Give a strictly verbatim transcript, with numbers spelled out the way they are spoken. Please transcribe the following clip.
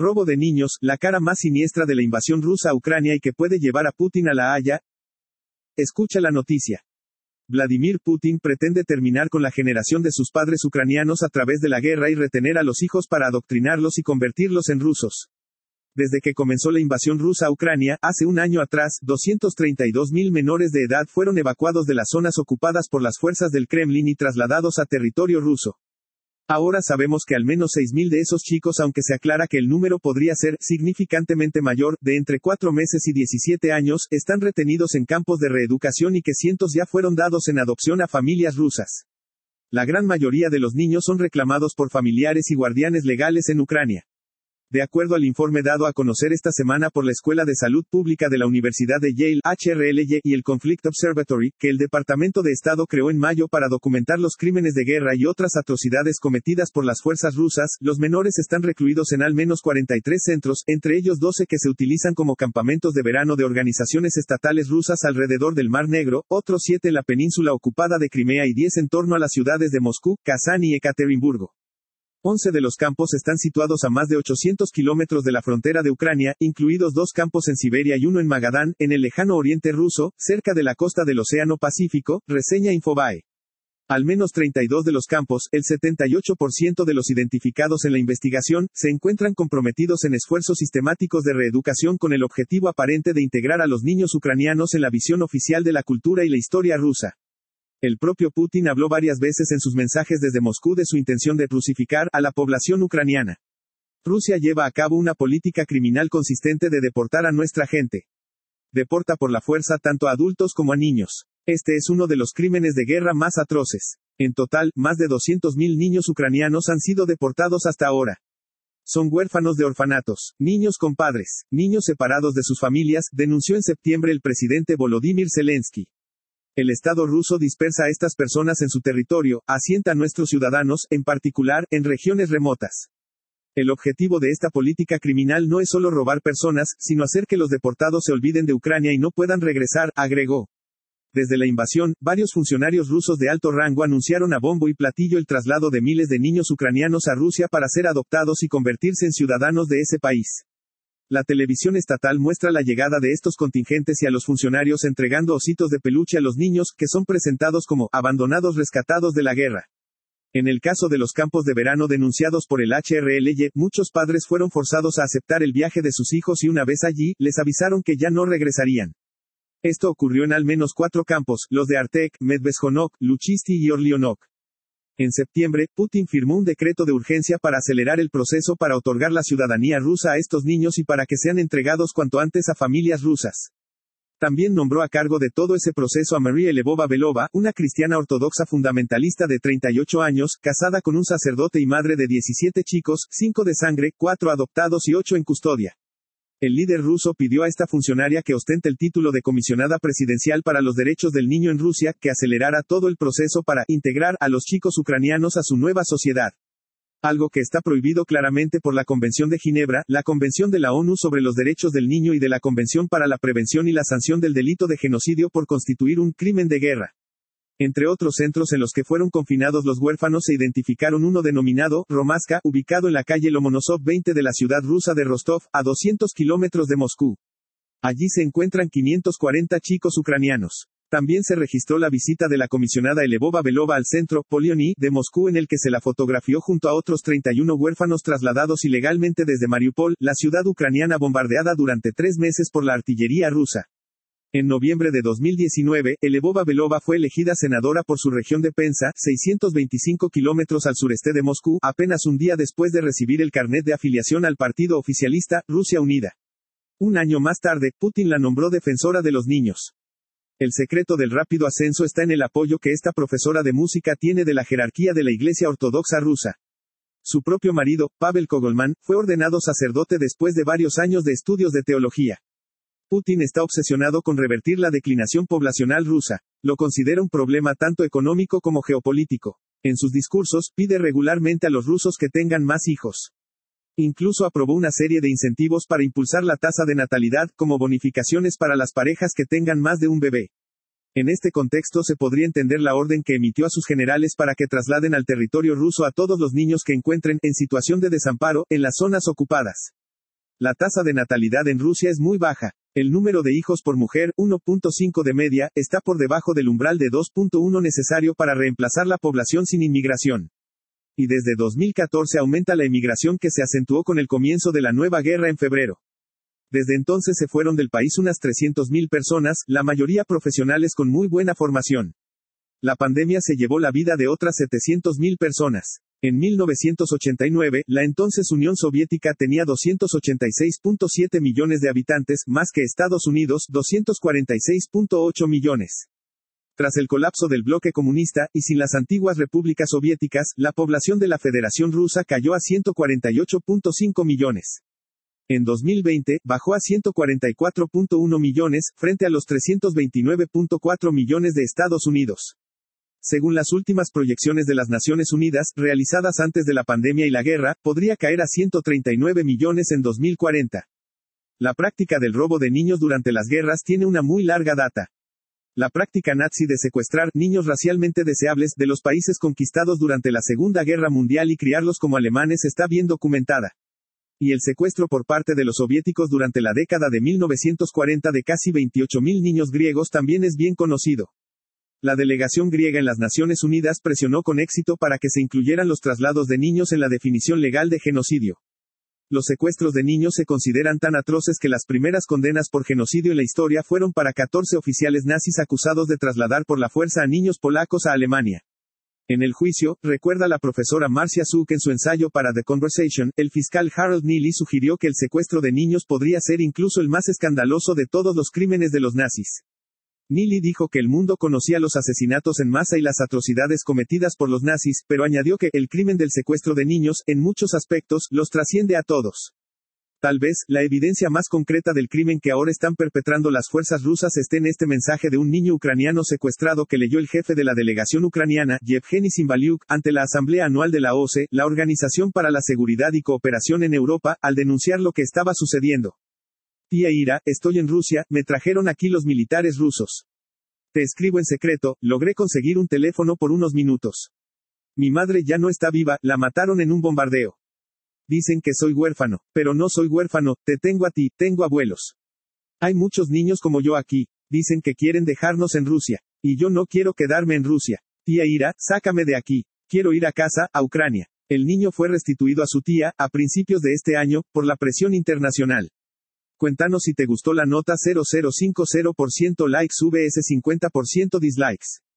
Robo de niños, la cara más siniestra de la invasión rusa a Ucrania y que puede llevar a Putin a la Haya. Escucha la noticia. Vladimir Putin pretende terminar con la generación de sus padres ucranianos a través de la guerra y retener a los hijos para adoctrinarlos y convertirlos en rusos. Desde que comenzó la invasión rusa a Ucrania, hace un año atrás, doscientos treinta y dos mil menores de edad fueron evacuados de las zonas ocupadas por las fuerzas del Kremlin y trasladados a territorio ruso. Ahora sabemos que al menos seis mil de esos chicos, aunque se aclara que el número podría ser significantemente mayor, de entre cuatro meses y diecisiete años, están retenidos en campos de reeducación y que cientos ya fueron dados en adopción a familias rusas. La gran mayoría de los niños son reclamados por familiares y guardianes legales en Ucrania. De acuerdo al informe dado a conocer esta semana por la Escuela de Salud Pública de la Universidad de Yale, H R L Y, y el Conflict Observatory, que el Departamento de Estado creó en mayo para documentar los crímenes de guerra y otras atrocidades cometidas por las fuerzas rusas, los menores están recluidos en al menos cuarenta y tres centros, entre ellos doce que se utilizan como campamentos de verano de organizaciones estatales rusas alrededor del Mar Negro, otros siete en la península ocupada de Crimea y diez en torno a las ciudades de Moscú, Kazán y Ekaterimburgo. once de los campos están situados a más de ochocientos kilómetros de la frontera de Ucrania, incluidos dos campos en Siberia y uno en Magadán, en el lejano oriente ruso, cerca de la costa del Océano Pacífico, reseña Infobae. Al menos treinta y dos de los campos, el setenta y ocho por ciento de los identificados en la investigación, se encuentran comprometidos en esfuerzos sistemáticos de reeducación con el objetivo aparente de integrar a los niños ucranianos en la visión oficial de la cultura y la historia rusa. El propio Putin habló varias veces en sus mensajes desde Moscú de su intención de rusificar a la población ucraniana. Rusia lleva a cabo una política criminal consistente de deportar a nuestra gente. Deporta por la fuerza tanto a adultos como a niños. Este es uno de los crímenes de guerra más atroces. En total, más de doscientos mil niños ucranianos han sido deportados hasta ahora. Son huérfanos de orfanatos, niños con padres, niños separados de sus familias, denunció en septiembre el presidente Volodymyr Zelensky. El Estado ruso dispersa a estas personas en su territorio, asienta a nuestros ciudadanos, en particular, en regiones remotas. El objetivo de esta política criminal no es solo robar personas, sino hacer que los deportados se olviden de Ucrania y no puedan regresar, agregó. Desde la invasión, varios funcionarios rusos de alto rango anunciaron a bombo y platillo el traslado de miles de niños ucranianos a Rusia para ser adoptados y convertirse en ciudadanos de ese país. La televisión estatal muestra la llegada de estos contingentes y a los funcionarios entregando ositos de peluche a los niños, que son presentados como abandonados rescatados de la guerra. En el caso de los campos de verano denunciados por el H R L Y, muchos padres fueron forzados a aceptar el viaje de sus hijos y una vez allí, les avisaron que ya no regresarían. Esto ocurrió en al menos cuatro campos, los de Artek, Medvezhonok, Luchisti y Orlionok. En septiembre, Putin firmó un decreto de urgencia para acelerar el proceso para otorgar la ciudadanía rusa a estos niños y para que sean entregados cuanto antes a familias rusas. También nombró a cargo de todo ese proceso a Maria Lvova-Belova, una cristiana ortodoxa fundamentalista de treinta y ocho años, casada con un sacerdote y madre de diecisiete chicos, cinco de sangre, cuatro adoptados y ocho en custodia. El líder ruso pidió a esta funcionaria que ostenta el título de comisionada presidencial para los derechos del niño en Rusia, que acelerara todo el proceso para integrar a los chicos ucranianos a su nueva sociedad. Algo que está prohibido claramente por la Convención de Ginebra, la Convención de la ONU sobre los Derechos del Niño y de la Convención para la Prevención y la Sanción del Delito de Genocidio por constituir un crimen de guerra. Entre otros centros en los que fueron confinados los huérfanos se identificaron uno denominado Romaska, ubicado en la calle Lomonosov veinte de la ciudad rusa de Rostov, a doscientos kilómetros de Moscú. Allí se encuentran quinientos cuarenta chicos ucranianos. También se registró la visita de la comisionada Lvova-Belova al centro Polioni de Moscú, en el que se la fotografió junto a otros treinta y uno huérfanos trasladados ilegalmente desde Mariupol, la ciudad ucraniana bombardeada durante tres meses por la artillería rusa. En noviembre de dos mil diecinueve, Lvova-Belova fue elegida senadora por su región de Penza, seiscientos veinticinco kilómetros al sureste de Moscú, apenas un día después de recibir el carnet de afiliación al partido oficialista, Rusia Unida. Un año más tarde, Putin la nombró defensora de los niños. El secreto del rápido ascenso está en el apoyo que esta profesora de música tiene de la jerarquía de la Iglesia Ortodoxa rusa. Su propio marido, Pavel Kogolman, fue ordenado sacerdote después de varios años de estudios de teología. Putin está obsesionado con revertir la declinación poblacional rusa. Lo considera un problema tanto económico como geopolítico. En sus discursos, pide regularmente a los rusos que tengan más hijos. Incluso aprobó una serie de incentivos para impulsar la tasa de natalidad, como bonificaciones para las parejas que tengan más de un bebé. En este contexto se podría entender la orden que emitió a sus generales para que trasladen al territorio ruso a todos los niños que encuentren en situación de desamparo en las zonas ocupadas. La tasa de natalidad en Rusia es muy baja. El número de hijos por mujer, uno punto cinco de media, está por debajo del umbral de dos punto uno necesario para reemplazar la población sin inmigración. Y desde dos mil catorce aumenta la emigración, que se acentuó con el comienzo de la nueva guerra en febrero. Desde entonces se fueron del país unas trescientas mil personas, la mayoría profesionales con muy buena formación. La pandemia se llevó la vida de otras setecientas mil personas. En mil novecientos ochenta y nueve, la entonces Unión Soviética tenía doscientos ochenta y seis punto siete millones de habitantes, más que Estados Unidos, doscientos cuarenta y seis punto ocho millones. Tras el colapso del bloque comunista, y sin las antiguas repúblicas soviéticas, la población de la Federación Rusa cayó a ciento cuarenta y ocho punto cinco millones. En dos mil veinte, bajó a ciento cuarenta y cuatro punto uno millones, frente a los trescientos veintinueve punto cuatro millones de Estados Unidos. Según las últimas proyecciones de las Naciones Unidas, realizadas antes de la pandemia y la guerra, podría caer a ciento treinta y nueve millones en dos mil cuarenta. La práctica del robo de niños durante las guerras tiene una muy larga data. La práctica nazi de secuestrar niños racialmente deseables de los países conquistados durante la Segunda Guerra Mundial y criarlos como alemanes está bien documentada. Y el secuestro por parte de los soviéticos durante la década de mil novecientos cuarenta de casi veintiocho mil niños griegos también es bien conocido. La delegación griega en las Naciones Unidas presionó con éxito para que se incluyeran los traslados de niños en la definición legal de genocidio. Los secuestros de niños se consideran tan atroces que las primeras condenas por genocidio en la historia fueron para catorce oficiales nazis acusados de trasladar por la fuerza a niños polacos a Alemania. En el juicio, recuerda la profesora Marcia Zuk en su ensayo para The Conversation, el fiscal Harold Neely sugirió que el secuestro de niños podría ser incluso el más escandaloso de todos los crímenes de los nazis. Neely dijo que el mundo conocía los asesinatos en masa y las atrocidades cometidas por los nazis, pero añadió que el crimen del secuestro de niños, en muchos aspectos, los trasciende a todos. Tal vez, la evidencia más concreta del crimen que ahora están perpetrando las fuerzas rusas esté en este mensaje de un niño ucraniano secuestrado que leyó el jefe de la delegación ucraniana, Yevgeny Simbaliuk, ante la Asamblea Anual de la O C E, la Organización para la Seguridad y Cooperación en Europa, al denunciar lo que estaba sucediendo. Tía Ira, estoy en Rusia, me trajeron aquí los militares rusos. Te escribo en secreto, logré conseguir un teléfono por unos minutos. Mi madre ya no está viva, la mataron en un bombardeo. Dicen que soy huérfano, pero no soy huérfano, te tengo a ti, tengo abuelos. Hay muchos niños como yo aquí, dicen que quieren dejarnos en Rusia. Y yo no quiero quedarme en Rusia. Tía Ira, sácame de aquí. Quiero ir a casa, a Ucrania. El niño fue restituido a su tía, a principios de este año, por la presión internacional. Cuéntanos si te gustó la nota. Cero cero cinco cero por ciento likes vs cincuenta por ciento dislikes.